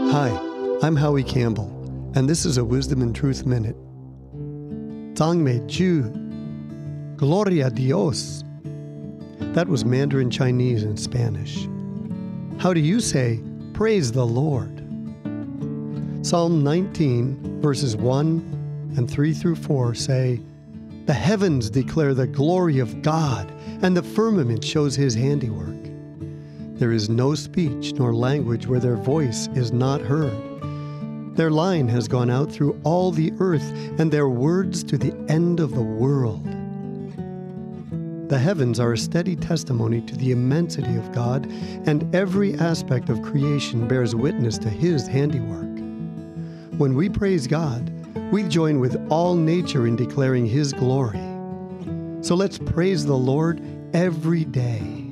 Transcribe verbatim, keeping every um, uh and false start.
Hi, I'm Howie Campbell, and this is a Wisdom and Truth Minute. Zangmei Ju, Gloria a Dios. That was Mandarin Chinese and Spanish. How do you say, praise the Lord? Psalm nineteen, verses one and three through four say, the heavens declare the glory of God, and the firmament shows his handiwork. There is no speech nor language where their voice is not heard. Their line has gone out through all the earth, and their words to the end of the world. The heavens are a steady testimony to the immensity of God, and every aspect of creation bears witness to his handiwork. When we praise God, we join with all nature in declaring his glory. So let's praise the Lord every day.